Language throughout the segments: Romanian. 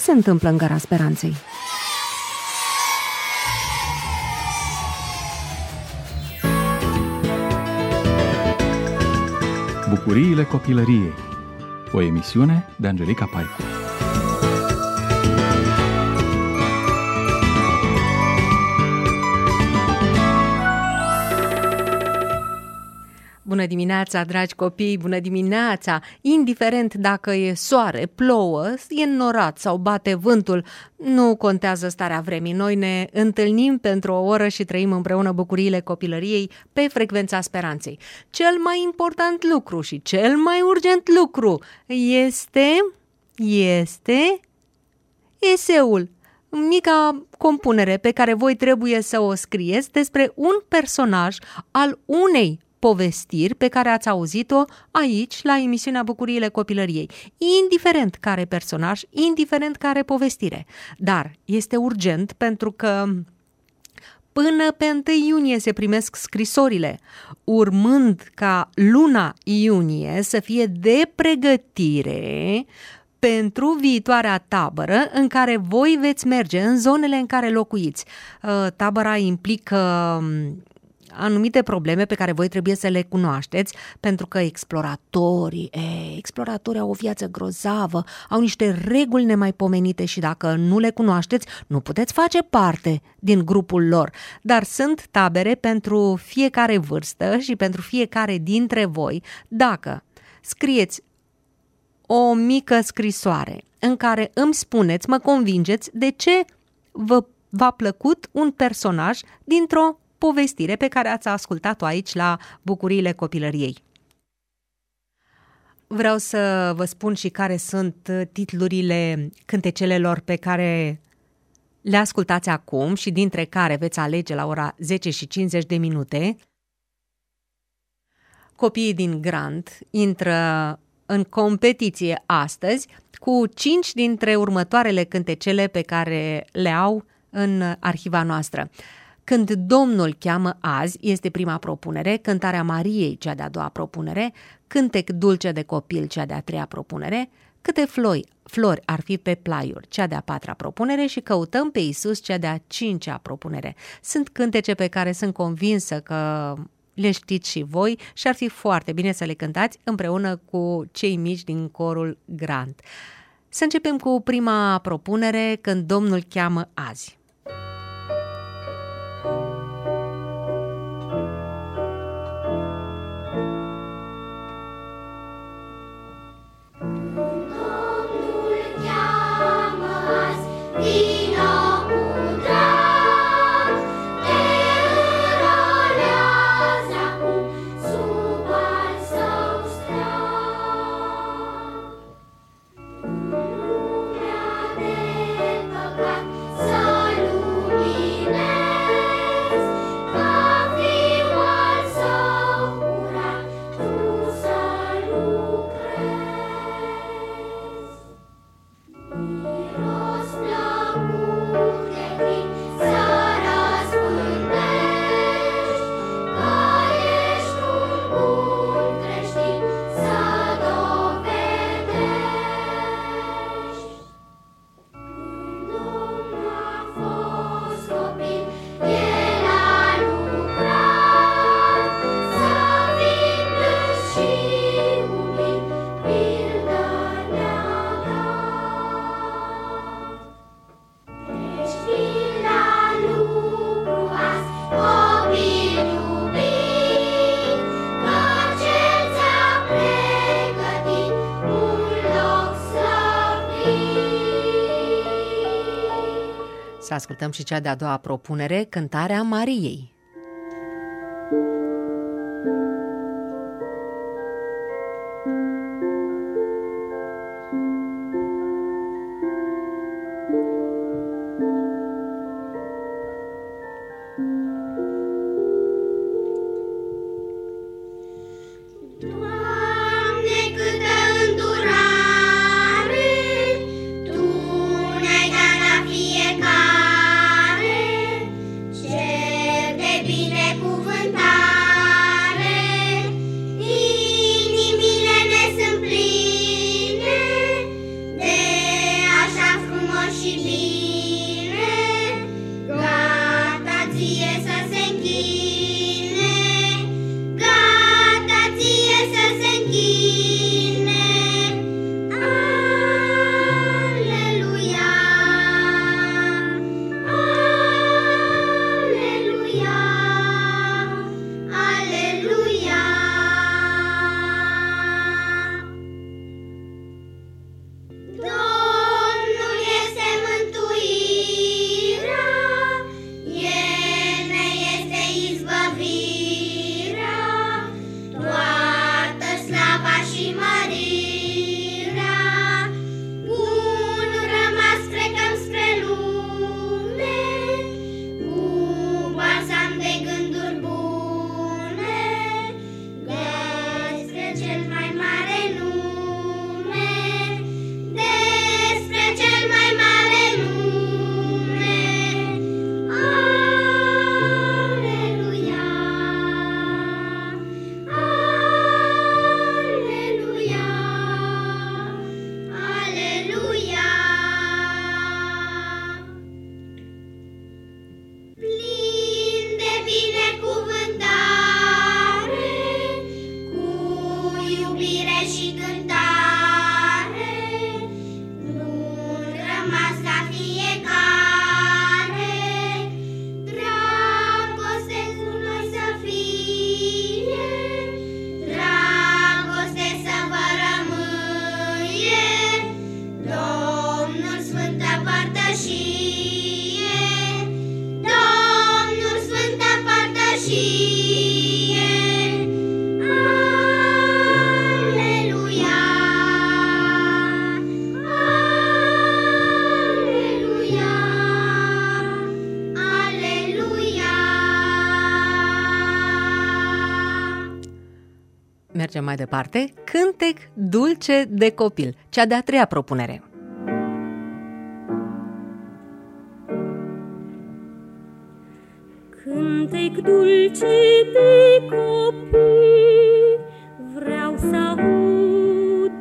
se întâmplă în Gara Speranței? Bucuriile copilăriei. O emisiune de Angelica Paicu. Bună dimineața, dragi copii, bună dimineața! Indiferent dacă e soare, plouă, e înnorat sau bate vântul, nu contează starea vremii. Noi ne întâlnim pentru o oră și trăim împreună bucuriile copilăriei pe frecvența speranței. Cel mai important lucru și cel mai urgent lucru este eseul. Mica compunere pe care voi trebuie să o scrieți despre un personaj al unei povestiri pe care ați auzit-o aici la emisiunea Bucuriile Copilăriei. Indiferent care personaj, indiferent care povestire. Dar este urgent pentru că până pe 1 iunie se primesc scrisorile, urmând ca luna iunie să fie de pregătire pentru viitoarea tabără în care voi veți merge, în zonele în care locuiți. Tabăra implică anumite probleme pe care voi trebuie să le cunoașteți, pentru că exploratorii au o viață grozavă, au niște reguli nemaipomenite și dacă nu le cunoașteți, nu puteți face parte din grupul lor. Dar sunt tabere pentru fiecare vârstă și pentru fiecare dintre voi. Dacă scrieți o mică scrisoare în care îmi spuneți, mă convingeți de ce v-a plăcut un personaj dintr-o povestire pe care ați ascultat-o aici la Bucuriile Copilăriei. Vreau să vă spun și care sunt titlurile cântecelelor pe care le ascultați acum și dintre care veți alege la ora 10:50. Copiii din Grant intră în competiție astăzi cu 5 dintre următoarele cântecele pe care le au în arhiva noastră. Când Domnul cheamă azi este prima propunere, Cântarea Mariei cea de-a doua propunere, Cântec dulce de copil cea de-a treia propunere, Câte flori ar fi pe plaiuri cea de-a patra propunere și Căutăm pe Iisus cea de-a cincea propunere. Sunt cântece pe care sunt convinsă că le știți și voi și ar fi foarte bine să le cântați împreună cu cei mici din corul Grant. Să începem cu prima propunere, Când Domnul cheamă azi. Să ascultăm și cea de-a doua propunere, Cântarea Mariei. Fiecare, cer de Mergem mai departe. Cântec dulce de copil, cea de-a treia propunere. Cântec dulce de copil, vreau să aud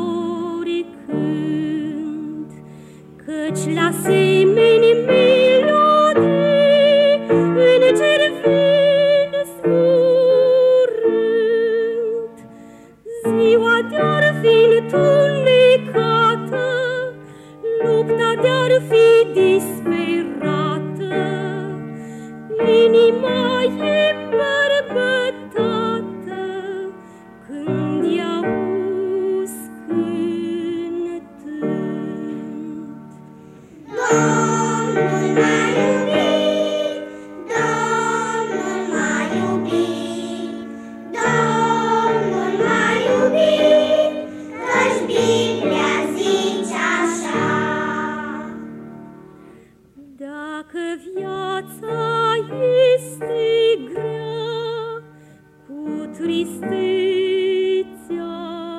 oricând, căci la semeni melodii îngeri vin zburând. Ziua de-ar fi întunecată, lupta de-ar fi disperată, inima e îmbărbătată când i-auzi cântând. Domnul m-a iubit, Domnul m-a iubit, Domnul m-a iubit, căci Biblia zice așa. Dacă viața este grea, cu tristețea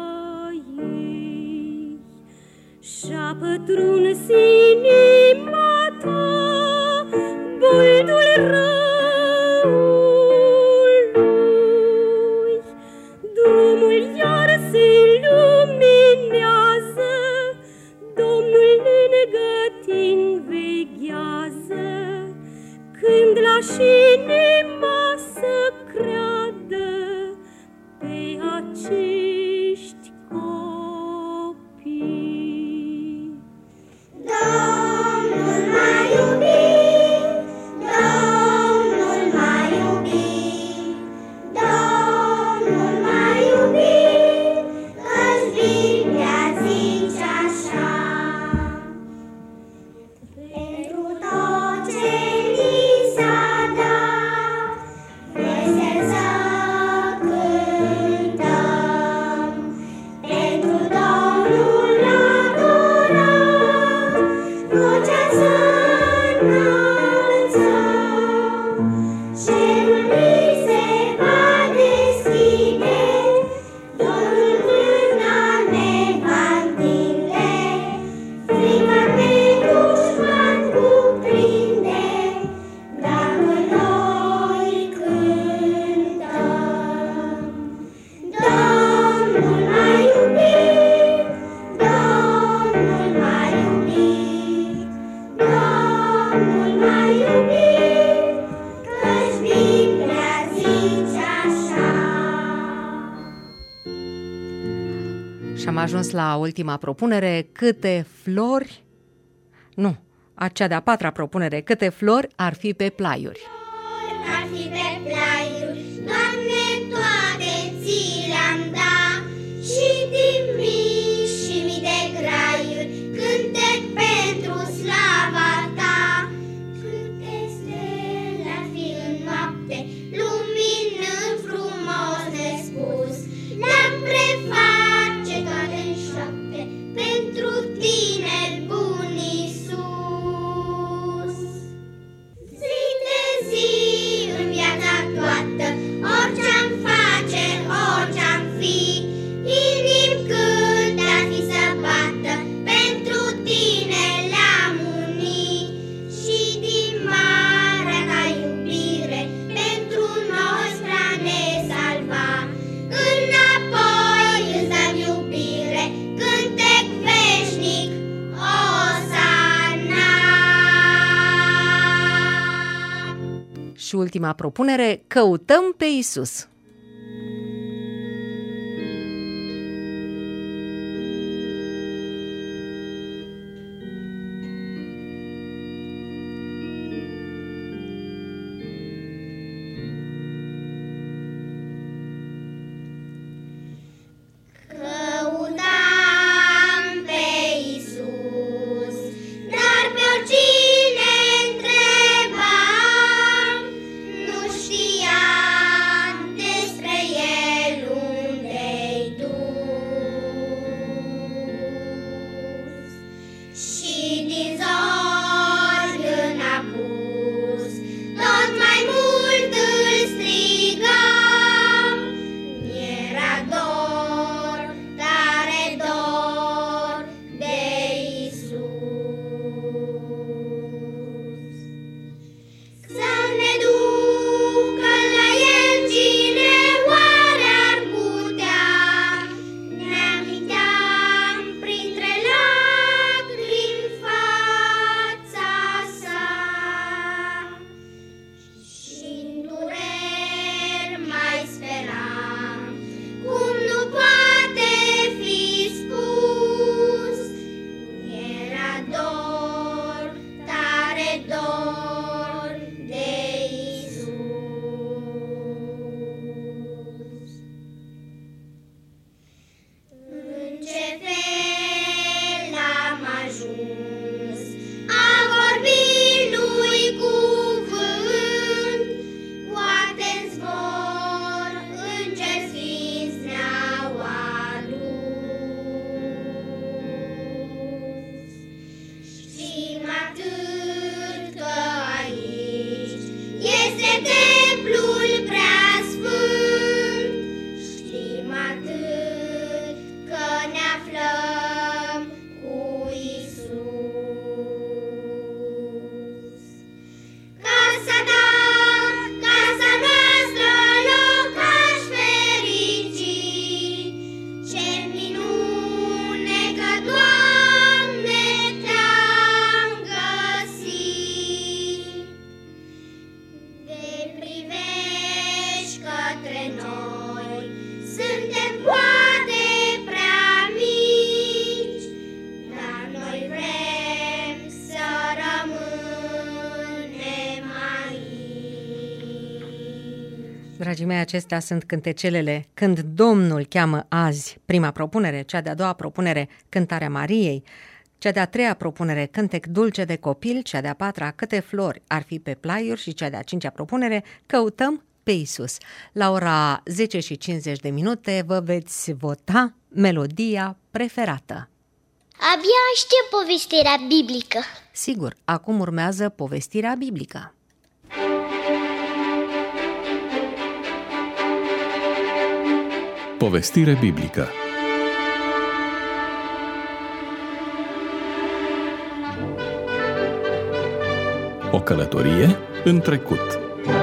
ei, și-a pătruns inima ta boldul răului, drumul iar se luminează, Domnul lângă tine veghează, când lași inima să creadă pe acești copii. Domnul m-a iubit, Domnul m-a iubit, Domnul m-a iubit, căci Biblia zice așa. Pentru tot ce ni s-a dat, vesel să cântăm, pentru Domnul adorat, vocea să înălțăm. Cerul ni se va deschide, Domnul mâna ne va întinde, frica pe dușman cuprinde, dacă noi cântăm. Domnul m-a iubit, Domnul m-a iubit, Domnul m-a iubit, căci Biblia zice așa. Și am ajuns la ultima propunere, câte flori... Nu, cea de-a patra propunere, câte flori ar fi pe plaiuri. Ar fi pe plaiuri, Doamne, toate ți le-am dat, și din mii și mii de graiuri, cântec pentru slava ta. Câte stele ar fi în noapte, luminând frumos nespus, le-am preface toate în șoapte, pentru tine, bun Iisus. Zi de zi, în viața toată, orice-am face, orice-am fi, inim câte ar fi să bată, pentru tine le-am unit. Și din marea ta iubire, pentru noi spre a ne salva, înapoi îți dăm iubire, cântec veșnic, Osana. Și ultima propunere, căutăm pe Iisus. Dragii mei, acestea sunt cântecelele Când Domnul cheamă azi, prima propunere, cea de-a doua propunere, Cântarea Mariei, cea de-a treia propunere, Cântec dulce de copil, cea de-a patra, Câte flori ar fi pe plaiuri și cea de-a cincea propunere, Căutăm pe Iisus. La ora 10:50 vă veți vota melodia preferată. Abia aștept povestirea biblică. Sigur, acum urmează povestirea biblică. Povestire biblică. O călătorie în trecut.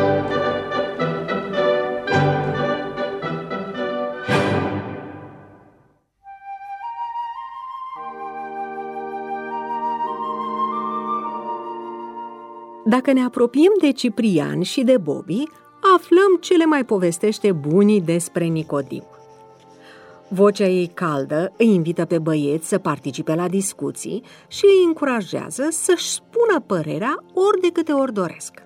Dacă ne apropiem de Ciprian și de Bobby, aflăm ce le mai povestește bunii despre Nicodim. Vocea ei caldă îi invită pe băieți să participe la discuții și îi încurajează să-și spună părerea ori de câte ori doresc.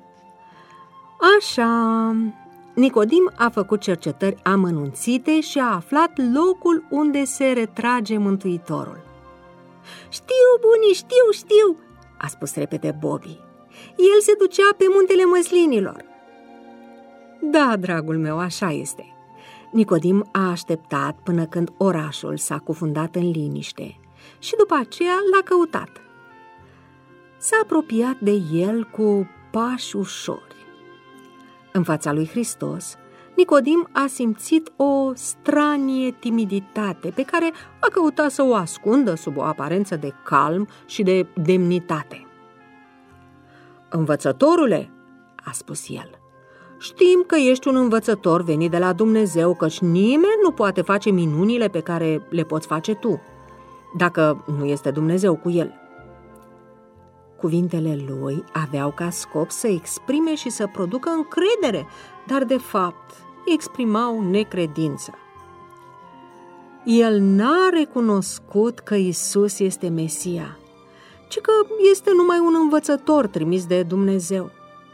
Așa, Nicodim a făcut cercetări amănunțite și a aflat locul unde se retrage Mântuitorul. Știu, bunii, știu, a spus repede Bobby. El se ducea pe muntele măslinilor. Da, dragul meu, așa este. Nicodim a așteptat până când orașul s-a cufundat în liniște și după aceea l-a căutat. S-a apropiat de el cu pași ușori. În fața lui Hristos, Nicodim a simțit o stranie timiditate pe care a căutat să o ascundă sub o aparență de calm și de demnitate. Învățătorule, a spus el, știm că ești un învățător venit de la Dumnezeu, căci nimeni nu poate face minunile pe care le poți face tu, dacă nu este Dumnezeu cu el. Cuvintele lui aveau ca scop să exprime și să producă încredere, dar de fapt exprimau necredință. El n-a recunoscut că Iisus este Mesia, ci că este numai un învățător trimis de Dumnezeu.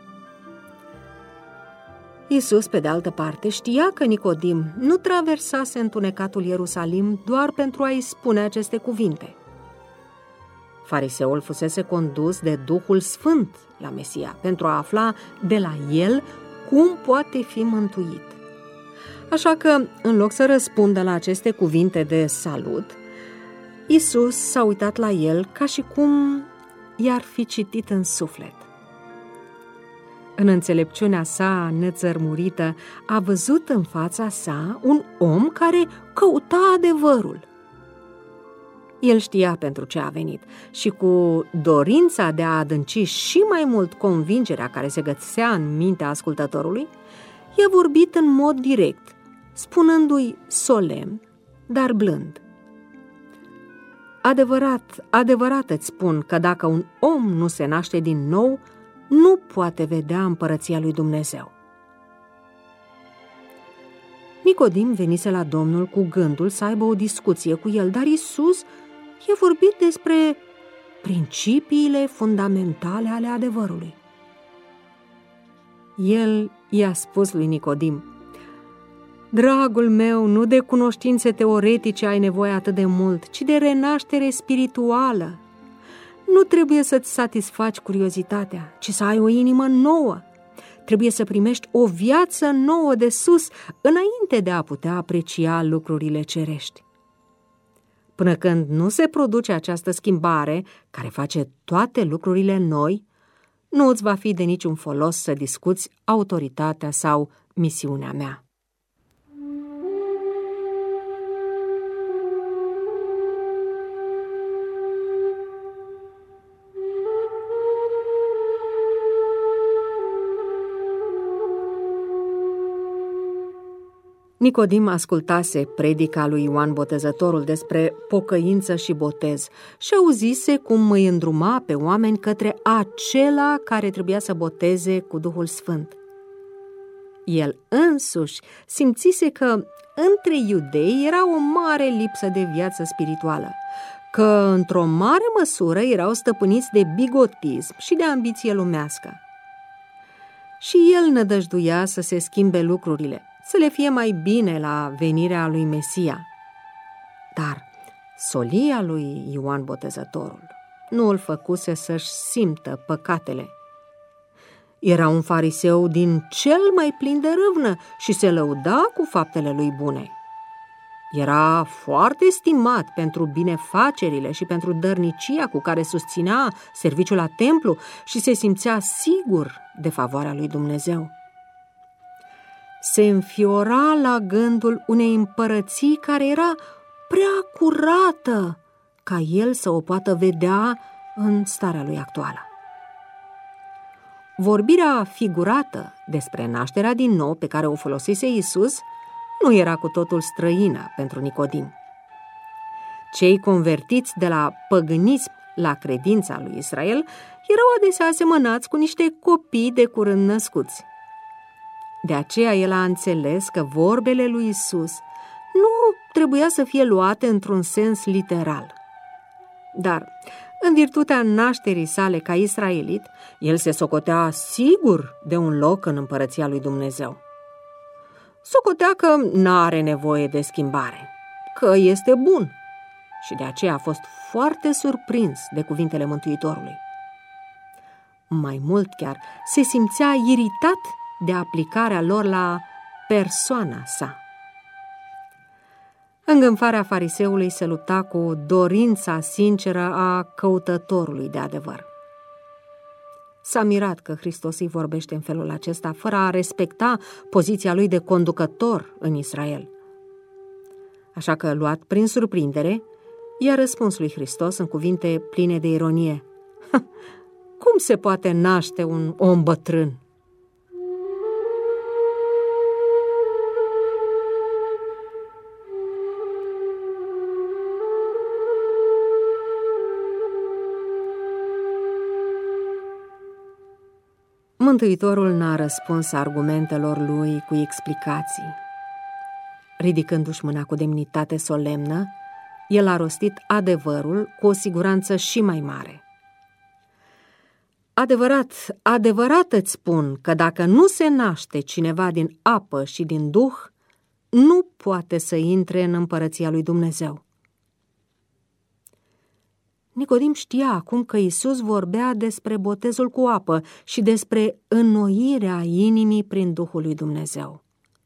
Iisus, pe de altă parte, știa că Nicodim nu traversase întunecatul Ierusalim doar pentru a-i spune aceste cuvinte. Fariseul fusese condus de Duhul Sfânt la Mesia pentru a afla de la el cum poate fi mântuit. Așa că, în loc să răspundă la aceste cuvinte de salut, Iisus s-a uitat la el ca și cum i-ar fi citit în suflet. În înțelepciunea sa nețărmurită, a văzut în fața sa un om care căuta adevărul. El știa pentru ce a venit și cu dorința de a adânci și mai mult convingerea care se găsea în mintea ascultătorului, i-a vorbit în mod direct, spunându-i solemn, dar blând. Adevărat îți spun că dacă un om nu se naște din nou, nu poate vedea împărăția lui Dumnezeu. Nicodim venise la Domnul cu gândul să aibă o discuție cu el, dar Iisus i-a vorbit despre principiile fundamentale ale adevărului. El i-a spus lui Nicodim: dragul meu, nu de cunoștințe teoretice ai nevoie atât de mult, ci de renaștere spirituală. Nu trebuie să-ți satisfaci curiozitatea, ci să ai o inimă nouă. Trebuie să primești o viață nouă de sus, înainte de a putea aprecia lucrurile cerești. Până când nu se produce această schimbare, care face toate lucrurile noi, nu îți va fi de niciun folos să discuți autoritatea sau misiunea mea. Nicodim ascultase predica lui Ioan Botezătorul despre pocăință și botez și auzise cum îi îndruma pe oameni către acela care trebuia să boteze cu Duhul Sfânt. El însuși simțise că între iudei era o mare lipsă de viață spirituală, că într-o mare măsură erau stăpâniți de bigotism și de ambiție lumească. și el nădăjduia să se schimbe lucrurile, să le fie mai bine la venirea lui Mesia. Dar solia lui Ioan Botezătorul nu îl făcuse să-și simtă păcatele. Era un fariseu din cel mai plin de râvnă și se lăuda cu faptele lui bune. Era foarte stimat pentru binefacerile și pentru dărnicia cu care susținea serviciul la templu și se simțea sigur de favoarea lui Dumnezeu. Se înfiora la gândul unei împărății care era prea curată ca el să o poată vedea în starea lui actuală. Vorbirea figurată despre nașterea din nou pe care o folosise Iisus nu era cu totul străină pentru Nicodim. Cei convertiți de la păgânism la credința lui Israel erau adesea asemănați cu niște copii de curând născuți. De aceea el a înțeles că vorbele lui Iisus nu trebuia să fie luate într-un sens literal. Dar, în virtutea nașterii sale ca israelit, el se socotea sigur de un loc în împărăția lui Dumnezeu. Socotea că n-are nevoie de schimbare, că este bun și de aceea a fost foarte surprins de cuvintele Mântuitorului. Mai mult chiar, se simțea iritat de aplicarea lor la persoana sa. Îngânfarea fariseului se lupta cu dorința sinceră a căutătorului de adevăr. S-a mirat că Hristos îi vorbește în felul acesta, fără a respecta poziția lui de conducător în Israel. Așa că, luat prin surprindere, i-a răspuns lui Hristos în cuvinte pline de ironie: Cum se poate naște un om bătrân? Mântuitorul n-a răspuns argumentelor lui cu explicații. Ridicându-și mâna cu demnitate solemnă, el a rostit adevărul cu o siguranță și mai mare. Adevărat, adevărat îți spun că dacă nu se naște cineva din apă și din Duh, nu poate să intre în împărăția lui Dumnezeu. Nicodim știa acum că Iisus vorbea despre botezul cu apă și despre înnoirea inimii prin Duhul lui Dumnezeu.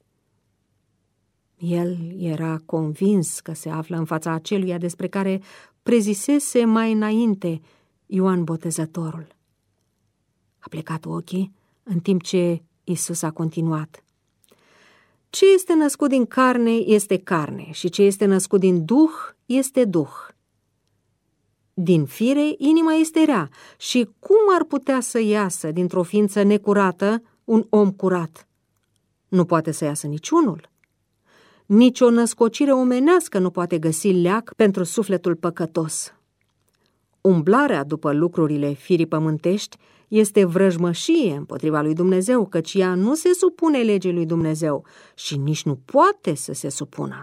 El era convins că se află în fața aceluia despre care prezisese mai înainte Ioan Botezătorul. A plecat ochii în timp ce Iisus a continuat: Ce este născut din carne este carne și ce este născut din Duh este Duh. Din fire, inima este rea și cum ar putea să iasă dintr-o ființă necurată un om curat? Nu poate să iasă niciunul. Nici o născocire omenească nu poate găsi leac pentru sufletul păcătos. Umblarea după lucrurile firii pământești este vrăjmășie împotriva lui Dumnezeu, căci ea nu se supune legii lui Dumnezeu și nici nu poate să se supună.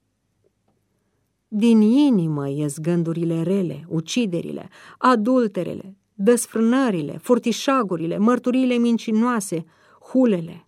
Din inimă ies gândurile rele, uciderile, adulterele, desfrânările, furtișagurile, mărturiile mincinoase, hulele.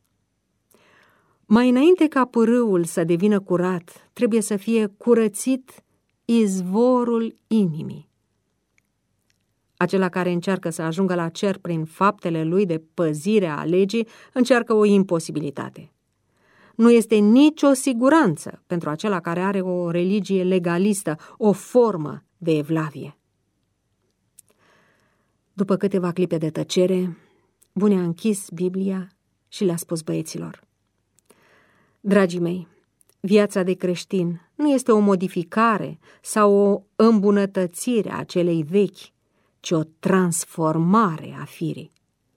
Mai înainte ca pârâul să devină curat, trebuie să fie curățit izvorul inimii. Acela care încearcă să ajungă la cer prin faptele lui de păzire a legii, încearcă o imposibilitate. Nu este nicio siguranță pentru acela care are o religie legalistă, o formă de evlavie. După câteva clipe de tăcere, Bune a închis Biblia și le-a spus băieților: Dragii mei, viața de creștin nu este o modificare sau o îmbunătățire a celei vechi, ci o transformare a firii.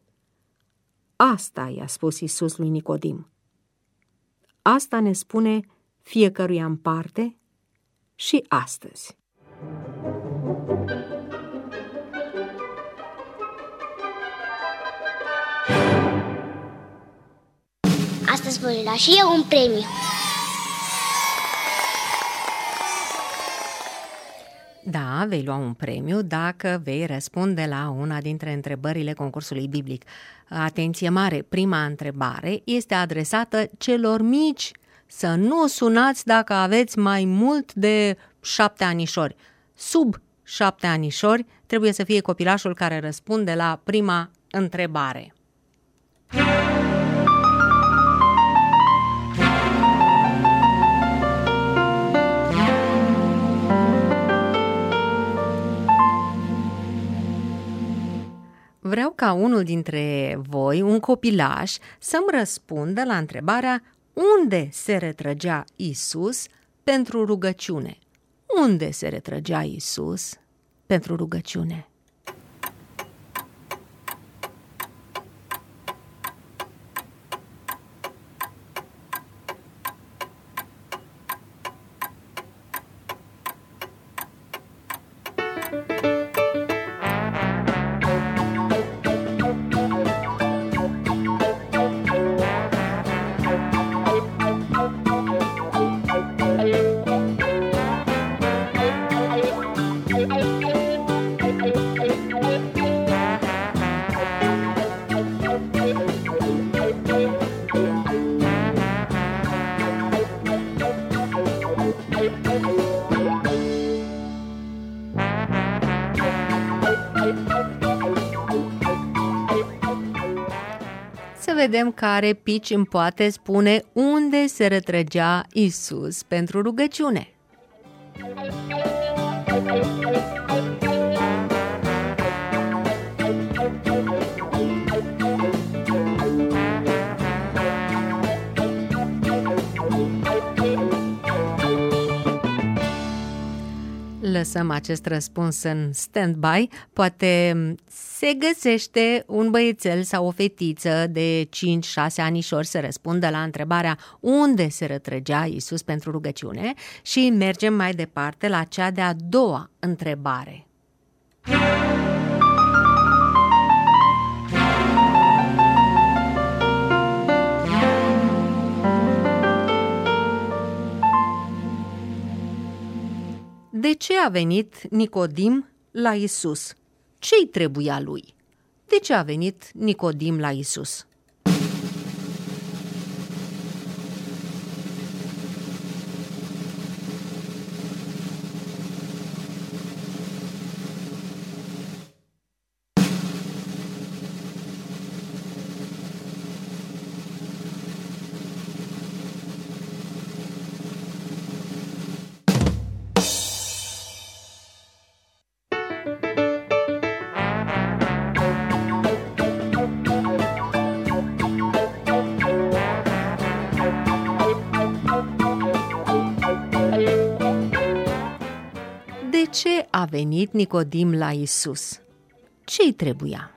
Asta i-a spus Iisus lui Nicodim. Asta ne spune fiecăruia în parte și astăzi. Astăzi voi lua și eu un premiu. Da, vei lua un premiu dacă vei răspunde la una dintre întrebările concursului biblic. Atenție mare, prima întrebare este adresată celor mici. Să nu sunați dacă aveți mai mult de 7 anișori. Sub 7 anișori trebuie să fie copilașul care răspunde la prima întrebare. Vreau ca unul dintre voi, un copilaș, să-mi răspundă la întrebarea unde se retrăgea Iisus pentru rugăciune. Unde se retrăgea Iisus pentru rugăciune? Să vedem care pici îmi poate spune unde se retrăgea Iisus pentru rugăciune. Lăsăm acest răspuns în stand-by. Poate se găsește un băiețel sau o fetiță de 5-6 anișori să răspundă la întrebarea unde se retrăgea Iisus pentru rugăciune și mergem mai departe la cea de-a doua întrebare. De ce a venit Nicodim la Iisus? Ce-i trebuia lui? De ce a venit Nicodim la Iisus? De ce a venit Nicodim la Iisus? Ce-i trebuia?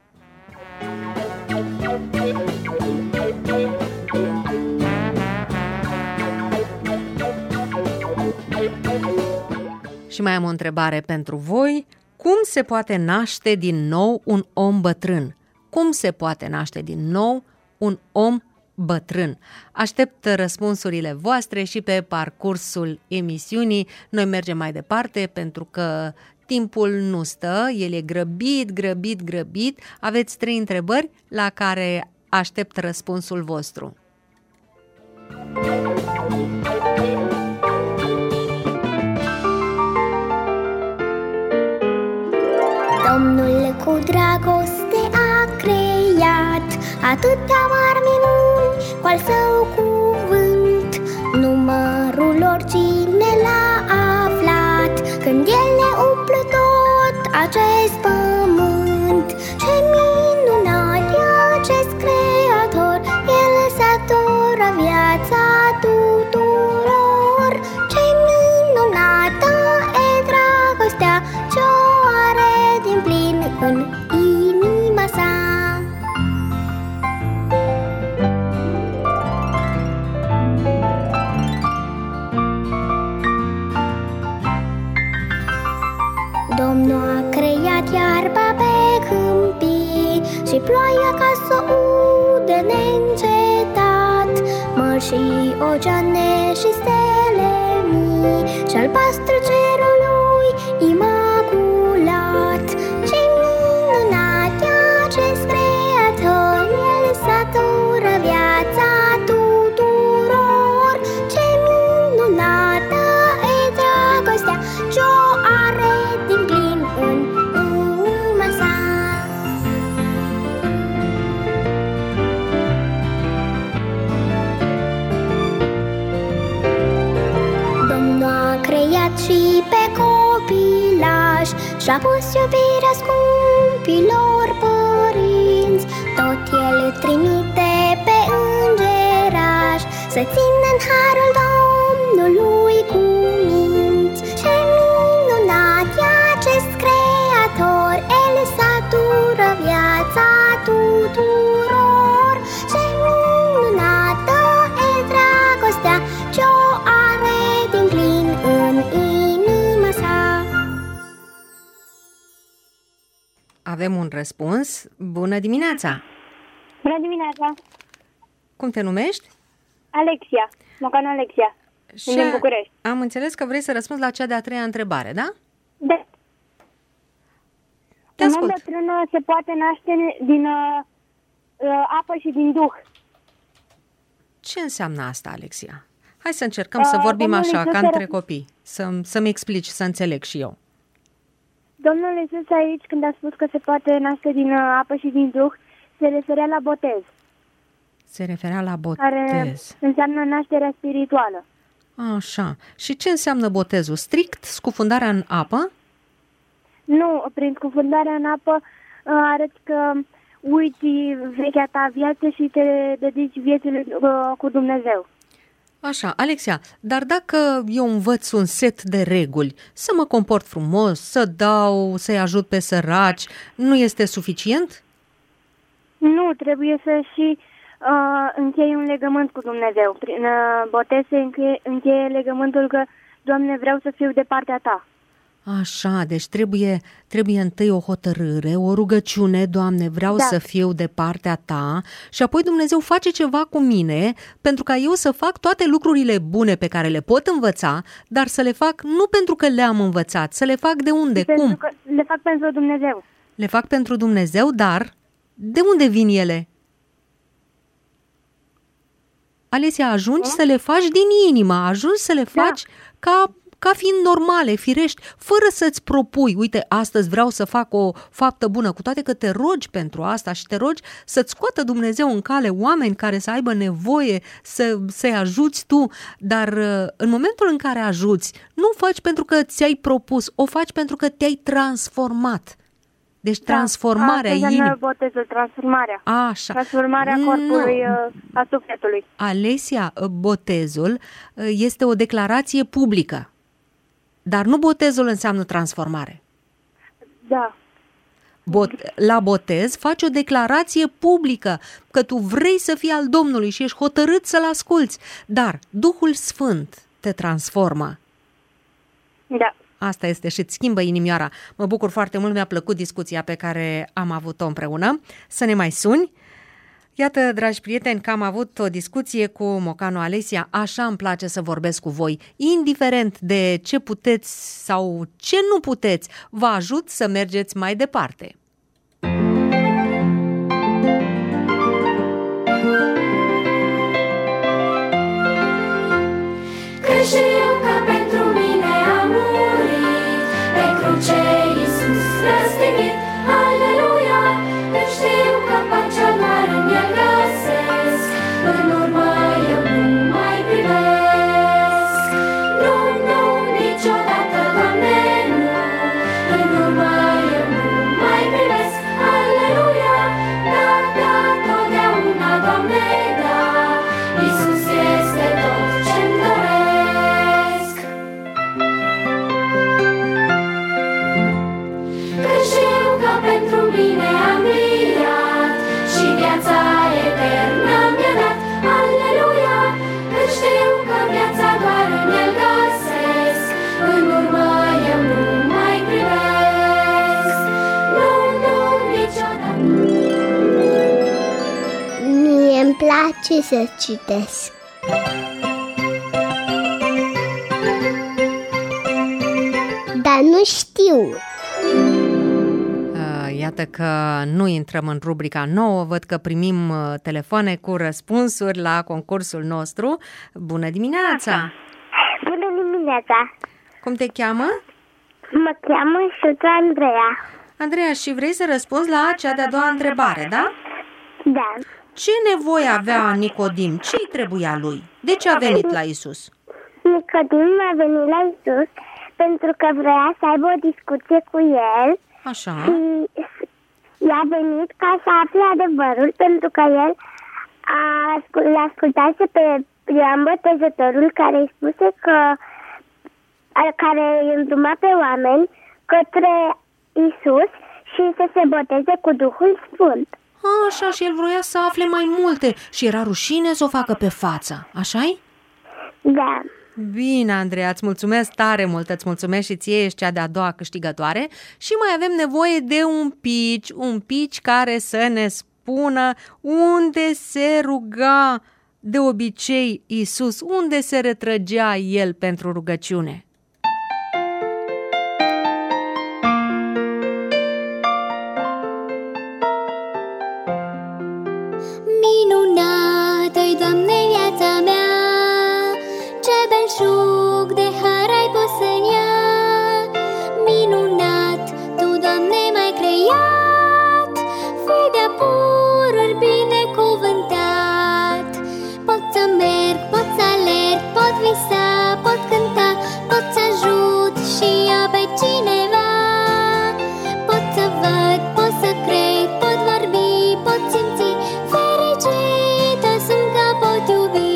Și mai am o întrebare pentru voi. Cum se poate naște din nou un om bătrân? Cum se poate naște din nou un om bătrân? Aștept răspunsurile voastre și pe parcursul emisiunii. Noi mergem mai departe pentru că timpul nu stă, el e grăbit. Aveți 3 întrebări la care aștept răspunsul vostru. Domnul cu dragoste a creat atâtea mari minuni cu al său cuvânt. Numărul lor cine l-a aflat, când el ne umple tot acest pământ. Ce minunat e acest creator, el satură viața tuturor. Ce minunată e dragostea ce-o are din plin în inima sa. Domnul a creat iarba pe câmpii și ploaia ca să udă neîncetat, mări și oceane și stele mii și albastrul cerului și pe copilaș, și-a pus iubirea scumpilor părinți. Tot el trimite pe îngeraș să țină în harul Domnului cu minți. Ce minunat e acest creator, el satură viața tuturor. Ce minunată e dragostea ce-o are din plin în inima sa. Avem un răspuns. Bună dimineața! Bună dimineața! Cum te numești? Alexia, Mocanu Alexia, din București. Am înțeles că vrei să răspunzi la cea de-a treia întrebare, da? Da. Te Un om ascult. bătrân se poate naște din apă și din duh. Ce înseamnă asta, Alexia? Hai să încercăm să vorbim Domnul așa, Iisus ca se între copii. Să-mi explici, să înțeleg și eu. Domnul Iisus aici, când a spus că se poate naște din apă și din duh, se referea la botez, Se referea la care botez. înseamnă nașterea spirituală. Așa. Și ce înseamnă botezul? Strict scufundarea în apă? Nu, prin scufundarea în apă arăți că uiți vechea ta viață și te dedici vieții cu Dumnezeu. Așa, Alexia, dar dacă eu învăț un set de reguli, să mă comport frumos, să dau, să-i ajut pe săraci, nu este suficient? Nu, trebuie să și închei un legământ cu Dumnezeu. Prin botez se încheie legământul că, Doamne, vreau să fiu de partea Ta. Așa, deci trebuie întâi o hotărâre, o rugăciune, Doamne, vreau Da. să fiu de partea Ta și apoi Dumnezeu face ceva cu mine pentru ca eu să fac toate lucrurile bune pe care le pot învăța, dar să le fac nu pentru că le-am învățat, să le fac de unde, Pentru cum? că le fac pentru Dumnezeu. Le fac pentru Dumnezeu, dar de unde vin ele? Alesia, ajungi să le faci din inimă, ajungi să le faci ca fiind normale, firești, fără să-ți propui, uite, astăzi vreau să fac o faptă bună, cu toate că te rogi pentru asta și te rogi să-ți scoată Dumnezeu în cale oameni care să aibă nevoie să-i ajuți tu, dar în momentul în care ajuți, nu o faci pentru că ți-ai propus, o faci pentru că te-ai transformat. Deci transformarea Asta inimii. înseamnă botezul, transformarea. Așa. Transformarea corpului, a sufletului. Alesia, botezul este o declarație publică, dar nu botezul înseamnă transformare. Da. La botez faci o declarație publică că tu vrei să fii al Domnului și ești hotărât să-L asculți, dar Duhul Sfânt te transformă. Da. Asta este și îți schimbă inimioara. Mă bucur foarte mult, mi-a plăcut discuția pe care am avut-o împreună. Să ne mai suni. Iată, dragi prieteni, că am avut o discuție cu Mocanu Alexia. Așa îmi place să vorbesc cu voi. Indiferent de ce puteți sau ce nu puteți, vă ajut să mergeți mai departe. Că știu că pentru mine a murit pe cruce Iisus răstignit. Aleluia! Că știu că pacea doar în El găsesc. În urmă eu nu mai privesc. Nu, nu, niciodată, Doamne, nu. În urmă eu nu mai privesc. Aleluia! Da, da, totdeauna, Doamne, da. Iisus este tot ce-mi doresc. Că știu că pentru mine a înviat și viața eternă mi-a dat. Aleluia! Că știu că viața doar în El găsesc. În urmă eu nu mai privesc. Nu, nu, niciodată. Mie-mi place să citesc. Dar nu știu. Iată că nu intrăm în rubrica nouă, văd că primim telefoane cu răspunsuri la concursul nostru. Bună dimineața! Bună dimineața! Cum te cheamă? Mă cheamă Șuța Andreea. Andreea, și vrei să răspunzi la cea de-a doua întrebare, da? Da. Ce nevoie avea Nicodim? Ce-i trebuia lui? De ce a venit la Isus? Nicodim a venit la Iisus pentru că vrea să aibă o discuție cu el. Așa. Și i-a venit ca să afle adevărul, pentru că el l-ascultase pe Ioan Botezătorul, care îi spuse care îi îndruma pe oameni către Isus și să se boteze cu Duhul Sfânt. Așa, și el vroia să afle mai multe și era rușine să o facă pe față, așa-i? Da. Bine, Andreea, îți mulțumesc tare mult, îți mulțumesc și ție, ești cea de-a doua câștigătoare și mai avem nevoie de un pici care să ne spună unde se ruga de obicei Iisus, unde se retrăgea el pentru rugăciune. Minunată-i, Doamne, viața mea, ce belșug de har ai pus în ea. Minunat, Tu, Doamne, m-ai creat, fii de-a pururi binecuvântat. Pot să merg, pot să alerg, pot visa, pot cânta, pot să ajut și eu pe cineva. Pot să văd, pot să cred, pot vorbi, pot simți, fericită sunt că pot iubi.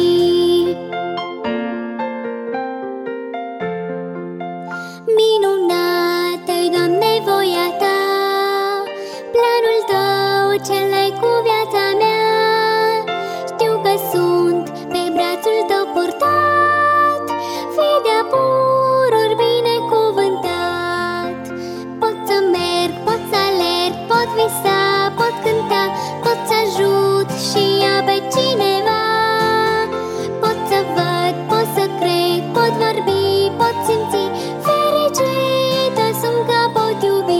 Minunată-i, Doamne, voia Ta, planul Tău cel-ai cu viața mea. Știu că sunt pe brațul Tău purtat, fii de-a pururi binecuvântat. Pot să merg, pot să alerg, pot visa, pot cânta, pot să ajut și eu pe cineva. Pot să văd, pot să cred, pot vorbi, pot simți, fericită sunt că pot iubi.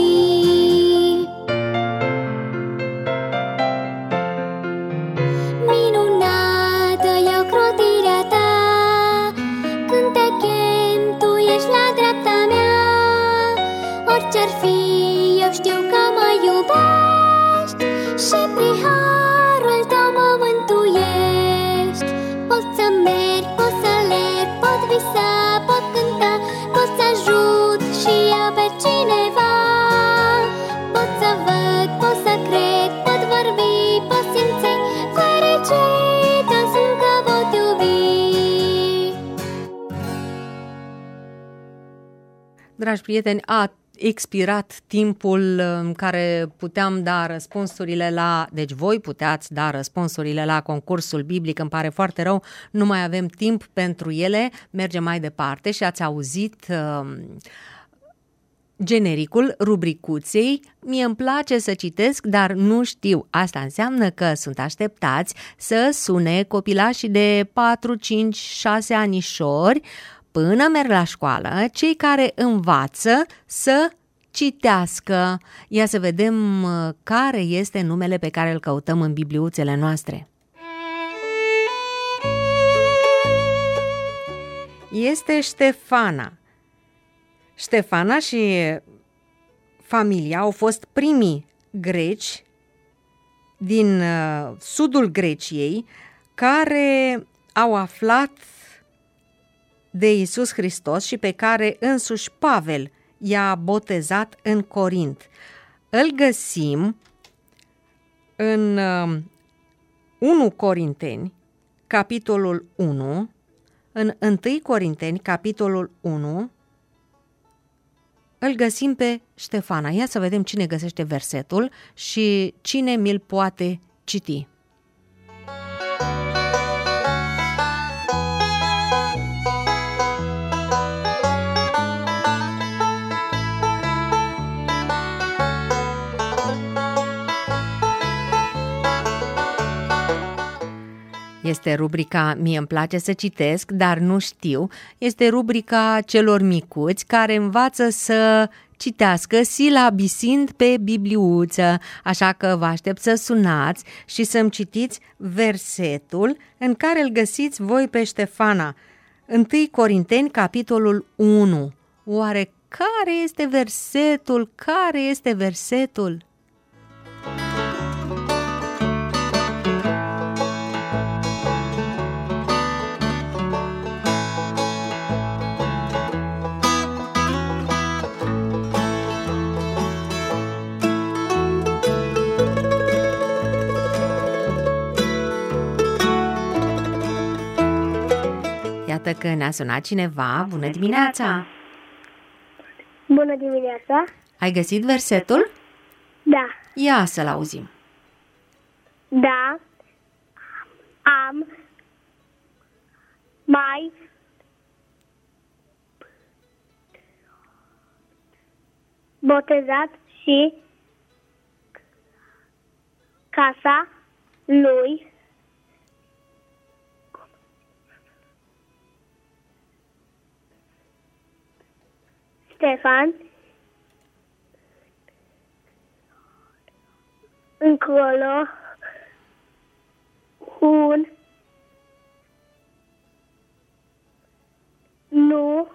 Minunată-i ocrotirea Ta, când Te chem, Tu ești la dreapta mea. Orice-ar fi, eu știu că mă iubești și prin harul Tău mă mântuiești. Pot să merg, pot să alerg, pot visa, pot cânta, pot să ajut și eu pe cineva. Pot să văd, pot să cred, pot vorbi, pot simți, fericită sunt că pot iubi. Dragi prieteni, a expirat timpul în care puteam da răspunsurile deci voi puteați da răspunsurile la concursul biblic, îmi pare foarte rău, nu mai avem timp pentru ele, mergem mai departe și ați auzit genericul rubricuței Mie îmi place să citesc, dar nu știu. Asta înseamnă că sunt așteptați să sune copilașii de 4, 5, 6 anișori până merg la școală, cei care învață să citească. Ia să vedem care este numele pe care îl căutăm în bibliuțele noastre. Este Ștefana. Ștefana și familia au fost primii greci din sudul Greciei care au aflat de Iisus Hristos și pe care însuși Pavel i-a botezat în Corint. Îl găsim în 1 Corinteni, capitolul 1, în 1 Corinteni, capitolul 1, îl găsim pe Ștefana. Ia să vedem cine găsește versetul și cine mi-l poate citi. Este rubrica Mie îmi place să citesc, dar nu știu. Este rubrica celor micuți care învață să citească silabisind pe bibliuță. Așa că vă aștept să sunați și să-mi citiți versetul în care îl găsiți voi pe Ștefana. 1 Corinteni, capitolul 1. Oare care este versetul? Care este versetul? iată că ne-a sunat cineva. Bună dimineața! Bună dimineața! Ai găsit versetul? Da. Ia să-l auzim. Da. Am mai botezat și casa lui Ștefan încolo un nu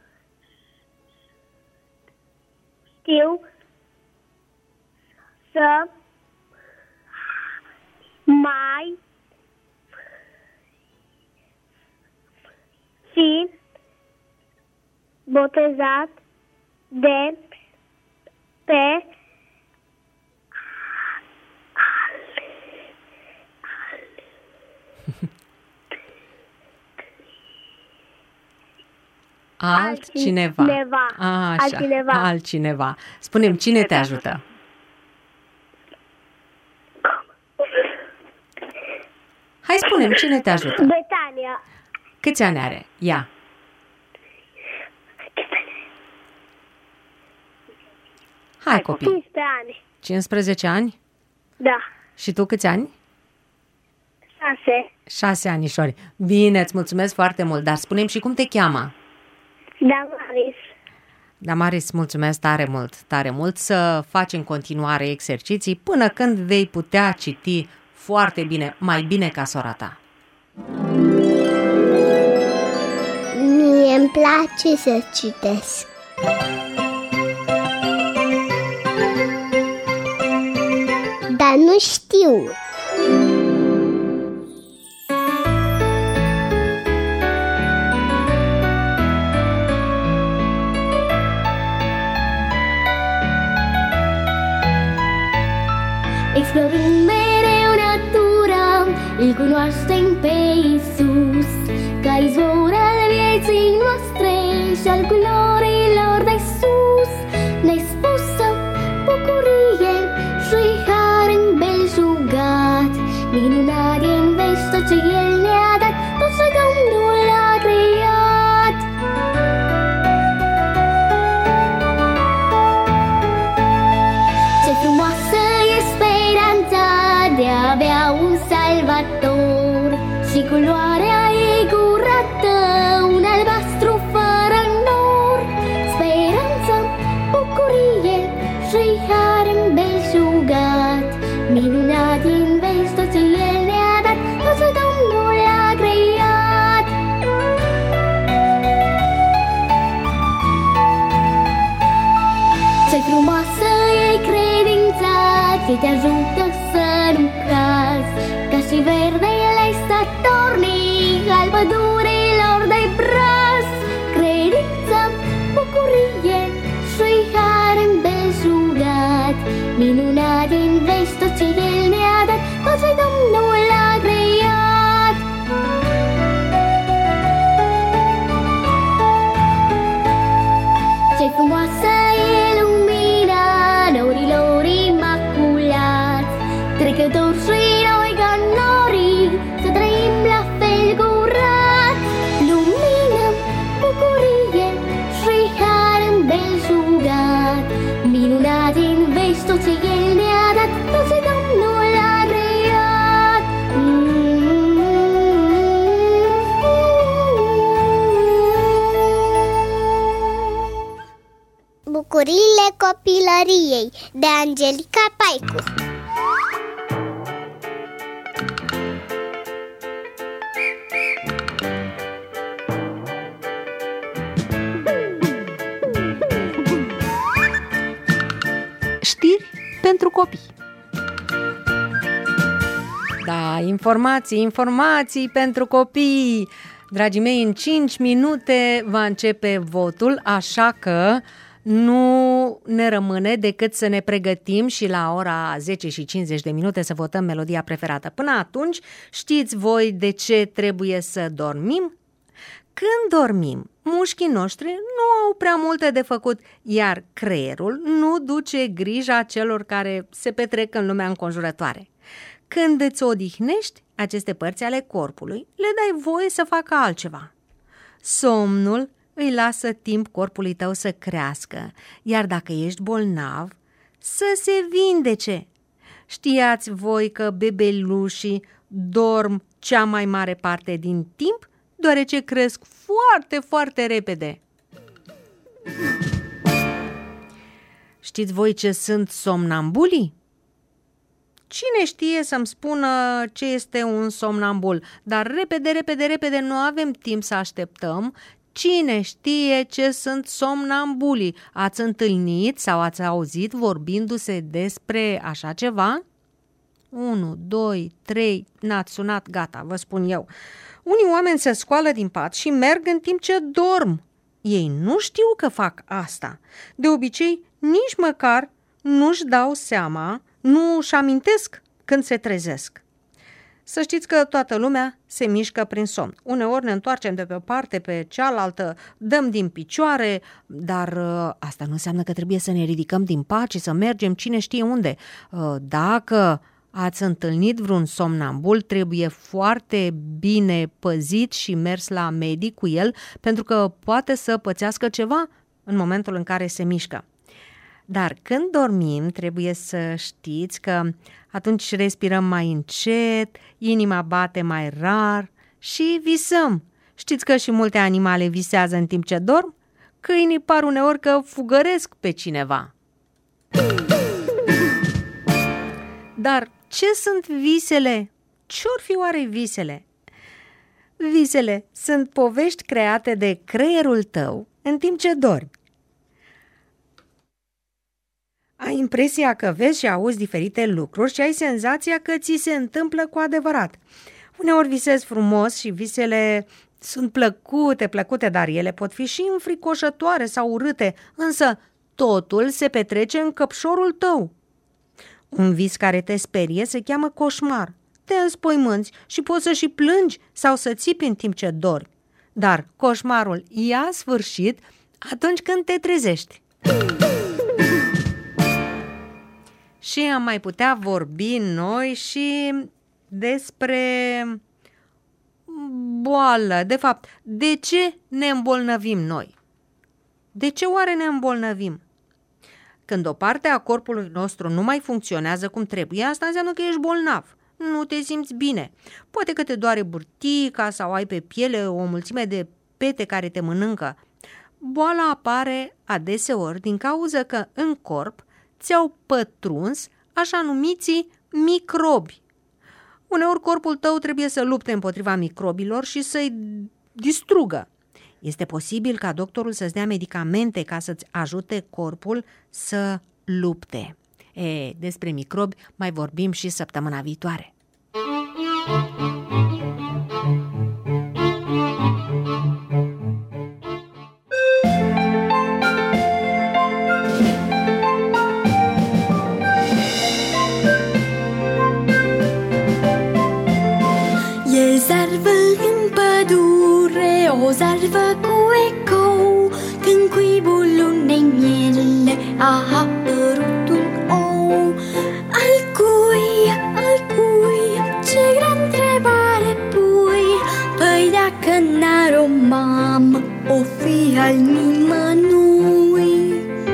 știu să mai fi botezat de pe altcineva. Așa, altcineva. Spune-mi, cine te ajută? Hai, spune-mi, cine te ajută? Betania. Câți ani are? Ia. Hai, copii. 15 ani. 15 ani? Da. Și tu câți ani? 6. 6 anișori. Bine, îți mulțumesc foarte mult, dar spune-mi și cum te cheamă? Damaris. Damaris, mulțumesc tare mult, tare mult. Să faci în continuare exerciții până când vei putea citi foarte bine, mai bine ca sora ta. Mie îmi place să citesc. Dar nu știu. Explorând mereu natura, îl cunoaștem pe Iisus, ca izvor al vieții noastre și al culorilor de sus. Nespusă bucurie și har îmbelșugat, minunat e în veci tot ce El ne-a dat, tot ce Domnul a creat. Ce frumoasă e speranța de a avea un salvator, și culoarea e curată, un albastru fără nor. Speranță, bucurie și har îmbelșugat, minunat e în veci tot ce El ne-a dat, tot ce Domnul a creat. Ce frumoasă e credința ce te ajută să nu cazi, ca și verdele statornic al pădurilor de braz. Credință, bucurie și har îmbelșugat, minunat din veci tot ce El ne-a dat, tot ce Domnul a creat. Ce frumoasă e lumina norilor imaculați, trecători și noi ca norii, să trăim la fel curat. Lumină, bucurie și har îmbelșugat, minunat din veci tot ce El ne-a dat, tot ce Domnul a creat. Bucuriile copilăriei de Angelica Paicu. Știri pentru copii. Da, informații pentru copii. Dragii mei, în 5 minute va începe votul, așa că nu ne rămâne decât să ne pregătim și la ora 10:50 să votăm melodia preferată. Până atunci, știți voi de ce trebuie să dormim? Când dormim, mușchii noștri nu au prea multe de făcut, iar creierul nu duce grija celor care se petrec în lumea înconjurătoare. Când îți odihnești aceste părți ale corpului, le dai voie să facă altceva. Somnul îi lasă timp corpului tău să crească, iar dacă ești bolnav, să se vindece. Știați voi că bebelușii dorm cea mai mare parte din timp, deoarece cresc foarte, foarte repede. Știți voi ce sunt somnambulii? Cine știe să-mi spună ce este un somnambul? Dar repede, nu avem timp să așteptăm. Cine știe ce sunt somnambulii? Ați întâlnit sau ați auzit vorbindu-se despre așa ceva? 1, 2, 3, n-ați sunat, gata, vă spun eu. Unii oameni se scoală din pat și merg în timp ce dorm. Ei nu știu că fac asta. De obicei, nici măcar nu-și dau seama, nu-și amintesc când se trezesc. Să știți că toată lumea se mișcă prin somn. Uneori ne întoarcem de pe o parte pe cealaltă, dăm din picioare, dar asta nu înseamnă că trebuie să ne ridicăm din pat și să mergem cine știe unde. Dacă ați întâlnit vreun somnambul, trebuie foarte bine păzit și mers la medic cu el, pentru că poate să pățească ceva în momentul în care se mișcă. Dar când dormim, trebuie să știți că atunci respirăm mai încet, inima bate mai rar și visăm. Știți că și multe animale visează în timp ce dorm? Câinii par uneori că fugăresc pe cineva. Dar ce sunt visele? Ce-or fi oare visele? Visele sunt povești create de creierul tău în timp ce dormi. Ai impresia că vezi și auzi diferite lucruri și ai senzația că ți se întâmplă cu adevărat. Uneori visezi frumos și visele sunt plăcute, dar ele pot fi și înfricoșătoare sau urâte, însă totul se petrece în căpșorul tău. Un vis care te sperie se cheamă coșmar. Te înspăimânți și poți să și plângi sau să țipi în timp ce dormi. Dar coșmarul ia sfârșit atunci când te trezești. Și am mai putea vorbi noi și despre boală. De fapt, de ce ne îmbolnăvim noi? De ce oare ne îmbolnăvim? Când o parte a corpului nostru nu mai funcționează cum trebuie, asta înseamnă că ești bolnav. Nu te simți bine. Poate că te doare burtica sau ai pe piele o mulțime de pete care te mănâncă. Boala apare adeseori din cauza că în corp ți-au pătruns așa numiții microbi. Uneori corpul tău trebuie să lupte împotriva microbilor și să-i distrugă. Este posibil ca doctorul să-ți dea medicamente ca să-ți ajute corpul să lupte. Despre microbi mai vorbim și săptămâna viitoare. O zarvă cu ecou, când cuibul unei miele a apărut un ou. Al cui, ce grea întrebare pui? Păi dacă n-ar o mamă, o fi al nimănui.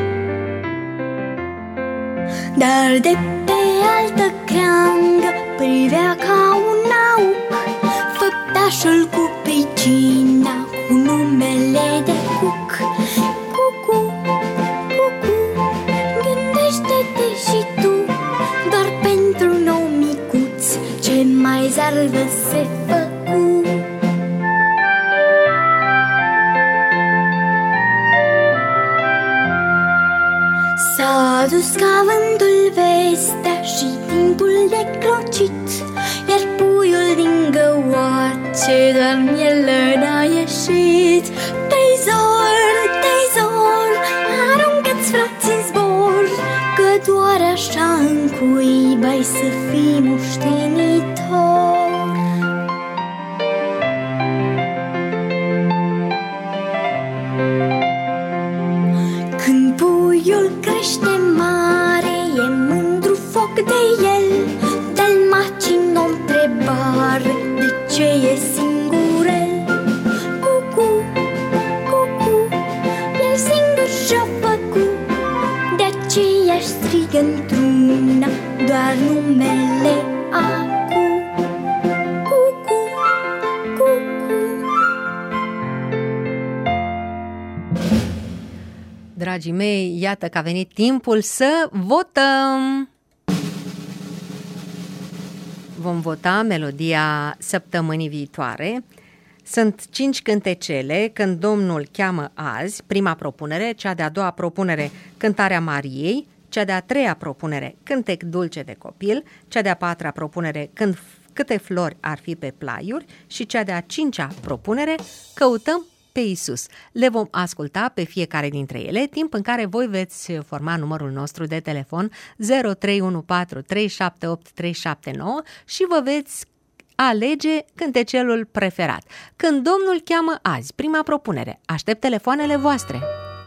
Dar de pe altă creangă privea ca un auc făptașul cu pricina, cu numele de Cuc. Cucu, gândește-te și tu, doar pentru un nou micuț, ce mai zarvă se făcu. S-a dus ca vântul vestea și timpul de clocit, iar puiul din găoace doar miel n-a ieșit. Teizor, aruncă-ți frați în zbor, că doar așa în cuib ai să fii moștenitor. Puiul crește mare, e mândru foc de el. Dă-l macin o întrebare, de ce e singurel? Cucu, cucu, el singur și-a făcut. De aceea-și strigă într-una doar numele Acu. Cucu, cucu. Dragii mei, iată că a venit timpul să votăm! Vom vota melodia săptămânii viitoare. Sunt 5 cântecele, Când Domnul cheamă azi, prima propunere, cea de-a doua propunere, Cântarea Mariei, cea de-a treia propunere, Cântec dulce de copil, cea de-a patra propunere, Câte flori ar fi pe plaiuri și cea de-a cincea propunere, Căutăm pe Iisus. Le vom asculta pe fiecare dintre ele, timp în care voi veți forma numărul nostru de telefon 0314 378 379 și vă veți alege cântecelul preferat. Când Domnul cheamă azi, prima propunere. Aștept telefoanele voastre.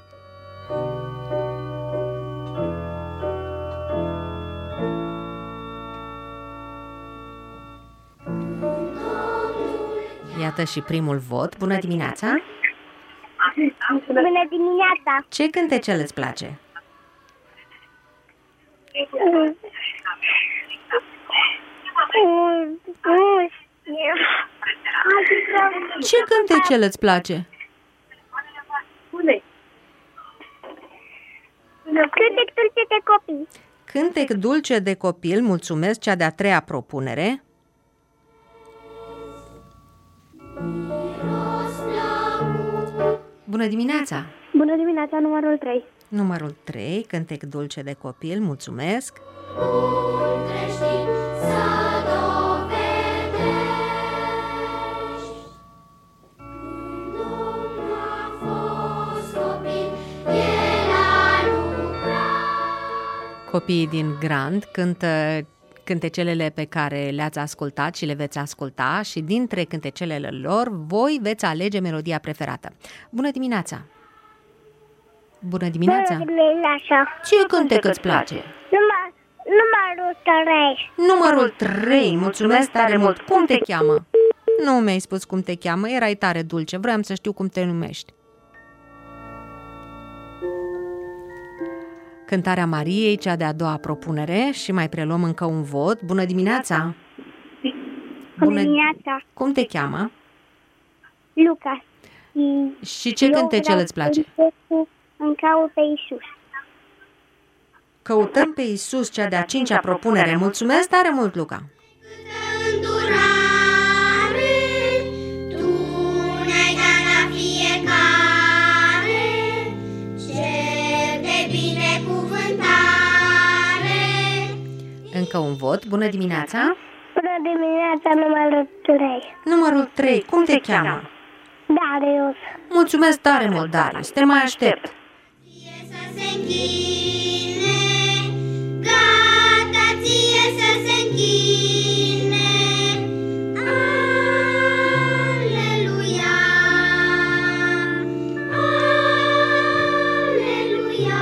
Iată și primul vot. Bună dimineața! Bună dimineața! Ce cântecel îți place? Ce cântecel îți place? Cântec dulce de copii. Cântec dulce de copil, mulțumesc, cea de-a treia propunere. Bună dimineața! Bună dimineața, numărul 3. Numărul 3, cântec dulce de copil, mulțumesc. Copiii din Grand cântă cântecelele pe care le-ați ascultat și le veți asculta și dintre cântecelele lor voi veți alege melodia preferată. Bună dimineața! Bună dimineața! Bună dimineața! Ce cântec îți place? Numărul 3. Numărul 3, mulțumesc tare mult! Cum te cheamă? Nu mi-ai spus cum te cheamă, erai tare dulce, vreau să știu cum te numești. Cântarea Mariei, cea de-a doua propunere și mai preluăm încă un vot. Bună dimineața! Bună dimineața! Cum te cheamă? Luca. Și ce cântecel îți place? În caut pe Iisus. Căutăm pe Iisus, cea de-a cincea propunere. Mulțumesc tare mult, Luca! Îndurare, tu ne-ai dat la fiecare, cer de binecuvântare. Încă un vot. Bună dimineața! Bună dimineața, numărul 3. Numărul 3. Cum te cheamă? Darius. Mulțumesc tare mult, Darius. Te mai aștept. Ție să se închine, gata ție să se închine. Aleluia, aleluia,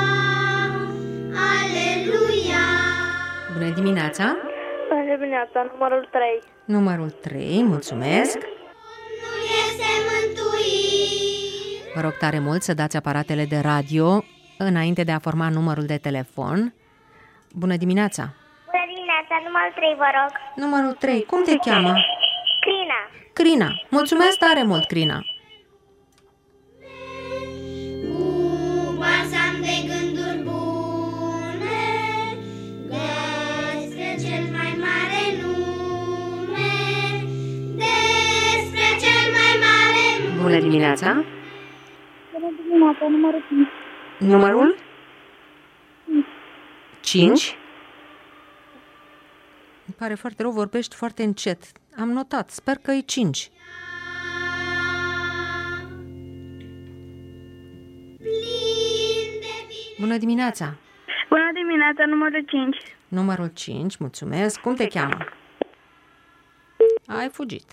aleluia. Bună dimineața! Bună dimineața, numărul 3. Numărul 3. Mulțumesc. Nu este mântuire. Vă rog tare mult să dați aparatele de radio înainte de a forma numărul de telefon. Bună dimineața! Bună dimineața, numărul 3, vă rog. Numărul 3. Cum te cheamă? Crina. Crina. Mulțumesc tare mult, Crina. Cu balsam de gânduri bune, despre cel mai mare nume, despre cel mai mare nume. Bună dimineața! Bună dimineața, numărul 5. Numărul? 5? Îmi pare foarte rău, vorbești foarte încet. Am notat, sper că e 5. Bună dimineața! Bună dimineața, numărul 5. Numărul 5, mulțumesc. Cum te cheamă? Ai fugit.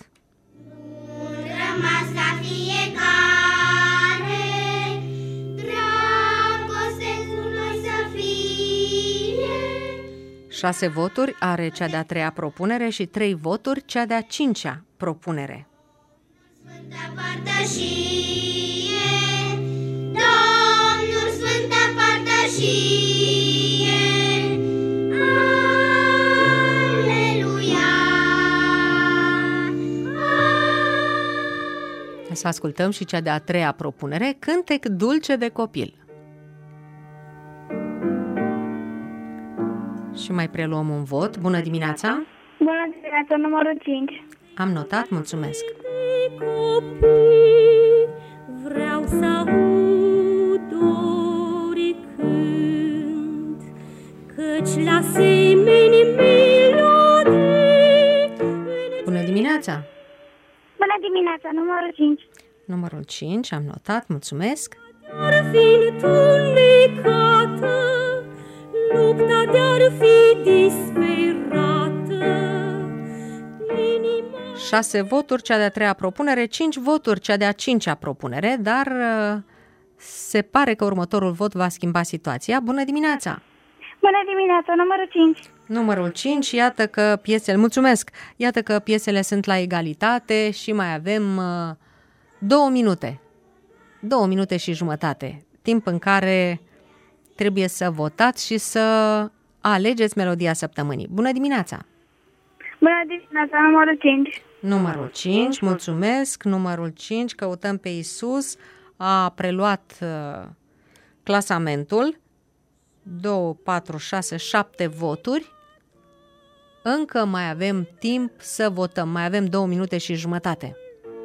Rămas ca fiecare, dragoste 6 voturi are cea de-a 3-a propunere și 3 voturi cea de-a 5-a propunere. Sfânta Părtășie, Domnul Sfânta Părtășie, Aleluia! Să ascultăm și cea de-a 3-a propunere, Cântec dulce de copil. Și mai preluăm un vot. Bună dimineața! Bună dimineața, numărul 5. Am notat, mulțumesc! Copii, vreau să aud oricând, căci la semeni melodii. Bună dimineața! Bună dimineața, numărul 5. Numărul 5, am notat, mulțumesc! Ar fi întunecată, lupta de-ar fi disperată, inima... 6 voturi cea de-a 3-a propunere, 5 voturi cea de-a 5-a propunere, dar se pare că următorul vot va schimba situația. Bună dimineața! Bună dimineața, numărul 5. Numărul 5, iată că piesele, mulțumesc, iată că piesele sunt la egalitate și mai avem 2 minute. 2 minute și jumătate, timp în care trebuie să votați și să alegeți melodia săptămânii. Bună dimineața! Bună dimineața, numărul 5. Numărul 5, mulțumesc, numărul 5, căutăm pe Iisus, a preluat clasamentul, 2, 4, 6, 7 voturi. Încă mai avem timp să votăm, mai avem 2 minute și jumătate.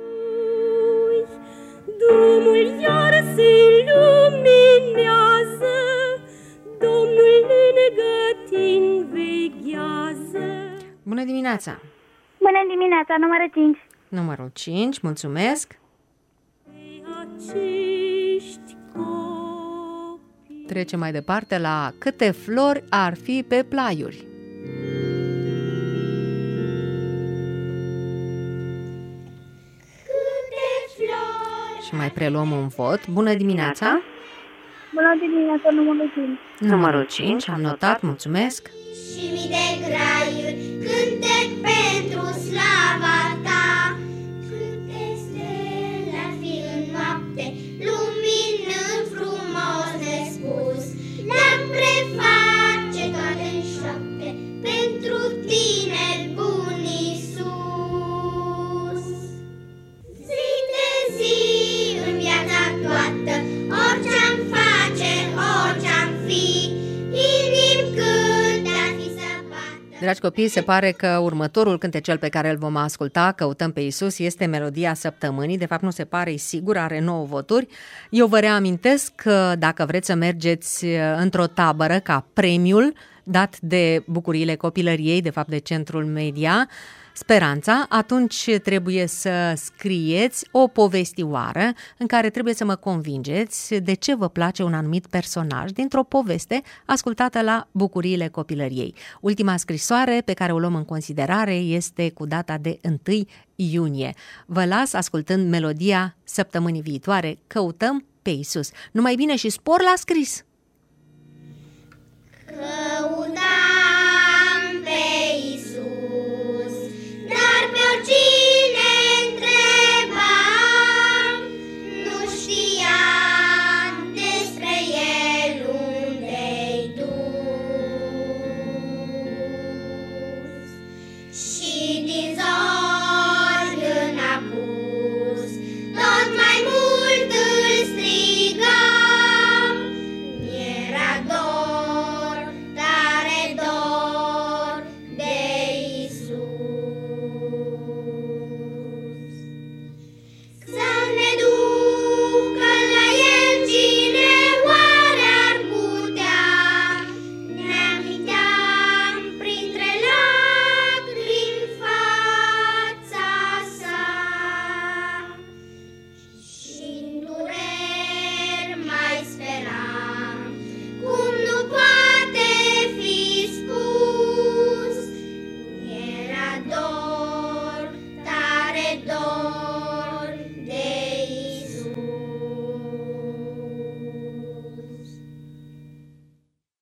Drumul iar se luminează, Domnul lângă tine veghează. Bună dimineața! Bună dimineața, numărul 5. Numărul 5, mulțumesc! Acești copii. Trecem mai departe la Câte flori ar fi pe plaiuri. Și mai preluăm un vot. Bună dimineața! Bună dimineața, numărul 5. Numărul 5, am notat, mulțumesc! Și mii de graiuri, cântec pentru slava ta. Câte stele ar fi în noapte, luminând frumos nespus, le-am preface toate în șoapte, pentru tine, bun Iisus. Zi de zi, în viața toată, orice-am face, orice-am fi, inim cât ar fi să bată. Dragi copii, se pare că următorul cântecel pe care îl vom asculta, Căutăm pe Iisus, este melodia săptămânii. De fapt, nu se pare, e sigur, are 9 voturi. Eu vă reamintesc că dacă vreți să mergeți într-o tabără ca premiul dat de Bucuriile Copilăriei, de fapt de Centrul Media Speranța, atunci trebuie să scrieți o povestioară în care trebuie să mă convingeți de ce vă place un anumit personaj dintr-o poveste ascultată la Bucuriile Copilăriei. Ultima scrisoare pe care o luăm în considerare este cu data de 1 iunie. Vă las ascultând melodia săptămânii viitoare, Căutăm pe Iisus. Numai bine și spor la scris!